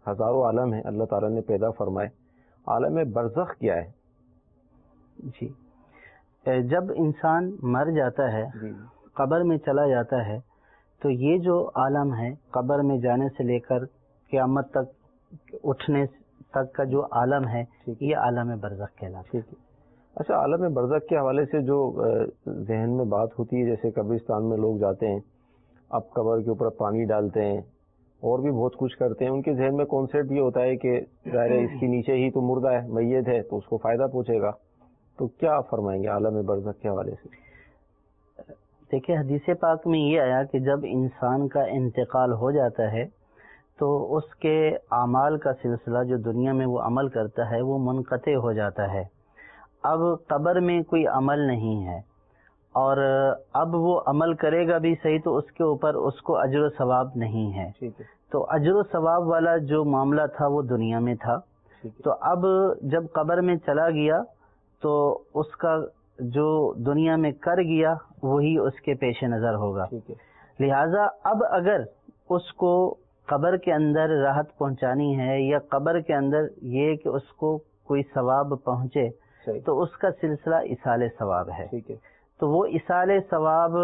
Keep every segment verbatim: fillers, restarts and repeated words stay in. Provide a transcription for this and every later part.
ہزاروں عالم ہیں اللہ تعالیٰ نے پیدا فرمائے، عالم برزخ کیا ہے؟ جی، جب انسان مر جاتا ہے، جی قبر میں چلا جاتا ہے، تو یہ جو عالم ہے قبر میں جانے سے لے کر قیامت تک اٹھنے تک کا جو عالم ہے یہ عالم برزخ کہلاتا ہے۔ اچھا، عالم برزخ کے حوالے سے جو ذہن میں بات ہوتی ہے، جیسے قبرستان میں لوگ جاتے ہیں، اب قبر کے اوپر پانی ڈالتے ہیں اور بھی بہت کچھ کرتے ہیں، ان کے ذہن میں کانسیپٹ یہ ہوتا ہے کہ ظاہر ہے اس کے نیچے ہی تو مردہ ہے، میت ہے، تو اس کو فائدہ پہنچے گا، تو کیا فرمائیں گے عالم برزخ کے حوالے سے؟ دیکھیں، حدیث پاک میں یہ آیا کہ جب انسان کا انتقال ہو جاتا ہے تو اس کے اعمال کا سلسلہ جو دنیا میں وہ عمل کرتا ہے وہ منقطع ہو جاتا ہے۔ اب قبر میں کوئی عمل نہیں ہے، اور اب وہ عمل کرے گا بھی صحیح تو اس کے اوپر اس کو اجر و ثواب نہیں ہے، تو اجر و ثواب والا جو معاملہ تھا وہ دنیا میں تھا، تو اب جب قبر میں چلا گیا تو اس کا جو دنیا میں کر گیا وہی اس کے پیش نظر ہوگا، لہذا اب اگر اس کو قبر کے اندر راحت پہنچانی ہے یا قبر کے اندر یہ کہ اس کو کوئی ثواب پہنچے تو اس کا سلسلہ ایصال ثواب ہے، تو وہ ایصال ثواب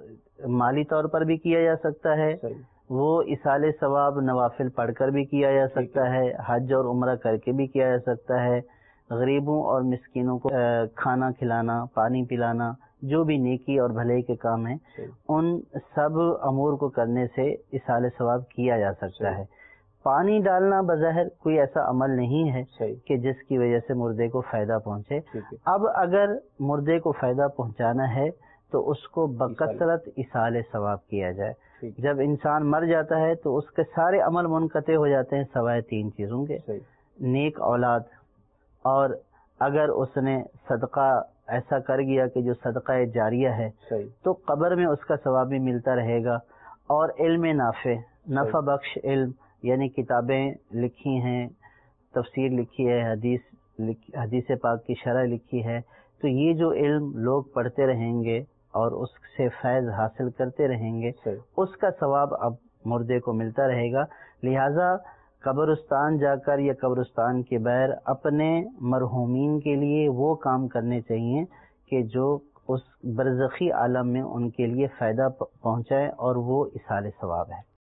مالی طور پر بھی کیا جا سکتا ہے، وہ ایصال ثواب نوافل پڑھ کر بھی کیا جا سکتا ہے، حج اور عمرہ کر کے بھی کیا جا سکتا ہے، غریبوں اور مسکینوں کو کھانا کھلانا، پانی پلانا، جو بھی نیکی اور بھلائی کے کام ہیں ان سب امور کو کرنے سے ایصال ثواب کیا جا سکتا ہے۔ پانی ڈالنا بظاہر کوئی ایسا عمل نہیں ہے کہ جس کی وجہ سے مردے کو فائدہ پہنچے، اب اگر مردے کو فائدہ پہنچانا ہے تو اس کو بکثرت ایصال ثواب کیا جائے۔ جب انسان مر جاتا ہے تو اس کے سارے عمل منقطع ہو جاتے ہیں سوائے تین چیزوں کے، نیک اولاد، اور اگر اس نے صدقہ ایسا کر گیا کہ جو صدقہ جاریہ ہے تو قبر میں اس کا ثواب بھی ملتا رہے گا، اور علم نافع، نفع بخش علم، یعنی کتابیں لکھی ہیں، تفسیر لکھی ہے، حدیث حدیث پاک کی شرح لکھی ہے، تو یہ جو علم لوگ پڑھتے رہیں گے اور اس سے فیض حاصل کرتے رہیں گے اس کا ثواب اب مردے کو ملتا رہے گا، لہذا قبرستان جا کر یا قبرستان کے باہر اپنے مرحومین کے لیے وہ کام کرنے چاہیے کہ جو اس برزخی عالم میں ان کے لیے فائدہ پہنچائے، اور وہ ایصال ثواب ہے۔